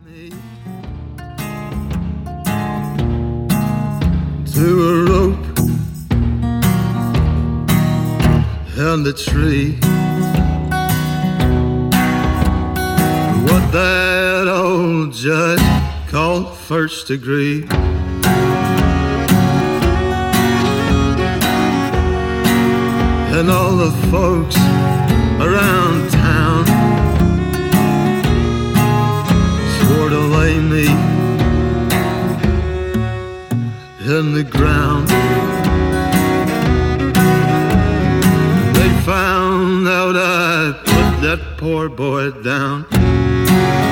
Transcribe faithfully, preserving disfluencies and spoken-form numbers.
me to a rope and a tree. What that old judge called first degree. And all the folks around town swore to lay me in the ground. They found out I put that poor boy down.